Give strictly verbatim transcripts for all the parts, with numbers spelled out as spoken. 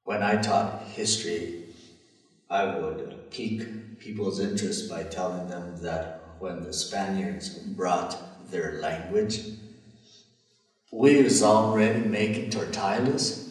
when I taught history, I would pique people's interest by telling them that when the Spaniards brought their language, we was already making tortillas.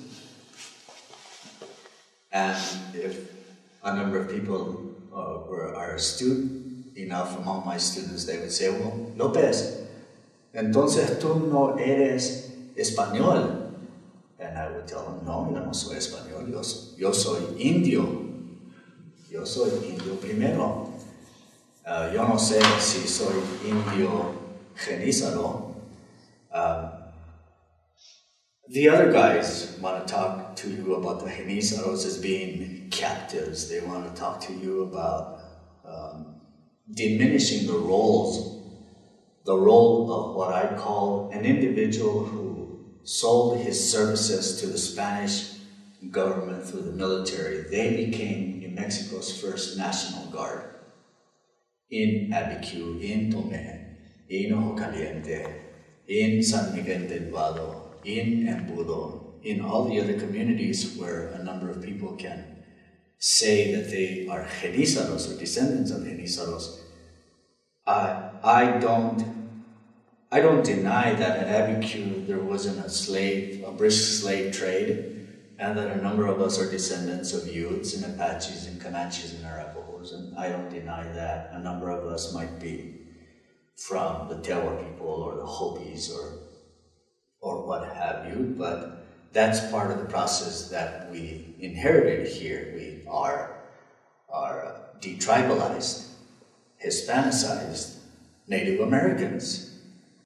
And if a number of people uh, were are astute enough among my students, they would say, well, Lopez, entonces tú no eres español. And I would tell them, no, yo no soy español, yo, yo soy indio. Yo soy indio primero. Uh, yo no sé si soy indio genízaro. Um, the other guys want to talk to you about the genízaros as being captives. They want to talk to you about um, diminishing the roles, the role of what I call an individual who sold his services to the Spanish government through the military. They became New Mexico's first National Guard in Abiquiu, in Tomé, in Ojo Caliente, in San Miguel del Vado, in Embudo, in all the other communities where a number of people can say that they are Genízaros or descendants of Genízaros. I, I don't I don't deny that at Abiquiu there wasn't a slave, a brisk slave trade, and that a number of us are descendants of Utes and Apaches and Comanches and Arapahoes, and I don't deny that. A number of us might be from the Tewa people or the Hopis or or what have you, but that's part of the process that we inherited here. We are, are detribalized, Hispanicized Native Americans.